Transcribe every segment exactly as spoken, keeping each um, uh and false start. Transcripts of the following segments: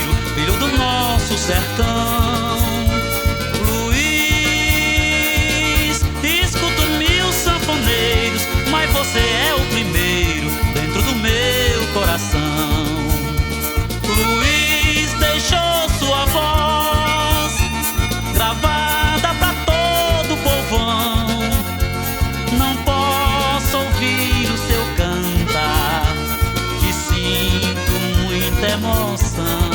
sanfoneiro, filho do nosso sertão. Luiz, escuto mil sanfoneiros, mas você é o primeiro dentro do meu coração. Luiz deixou sua voz gravada pra todo o povão. Não posso ouvir o seu cantar, que sinto muita emoção.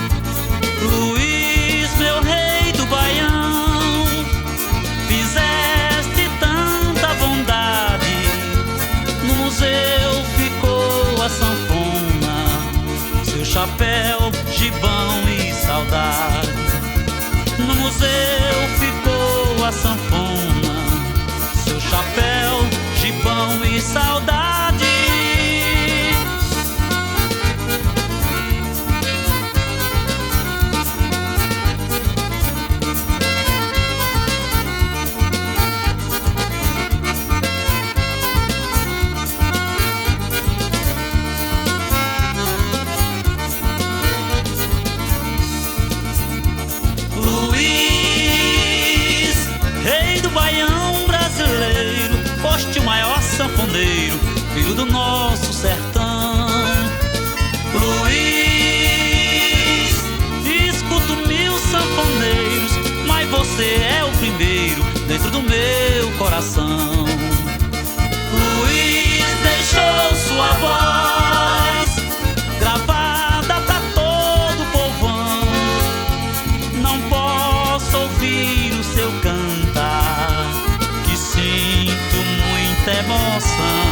Luiz, meu rei do Baião, fizeste tanta bondade. No museu ficou a sanfona, seu chapéu, gibão e saudade. No museu ficou a sanfona, seu chapéu, gibão e saudade. Luiz, rei do Baião brasileiro, foste o maior sanfoneiro, filho do nosso sertão. Luiz, escuto mil sanfoneiros, mas você é o primeiro dentro do meu coração. Luiz deixou sua voz gravada pra todo o povão. Não posso ouvir o seu cantar, que sinto muita emoção.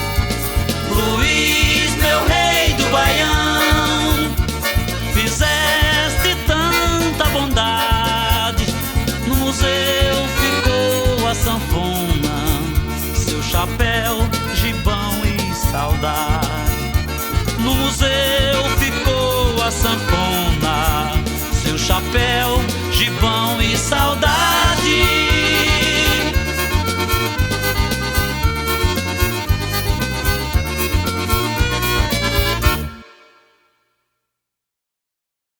Luiz, meu rei do Baião, fizeste tanta bondade. No museu ficou a sanfona, seu chapéu, gibão e saudade. No museu ficou a sanfona,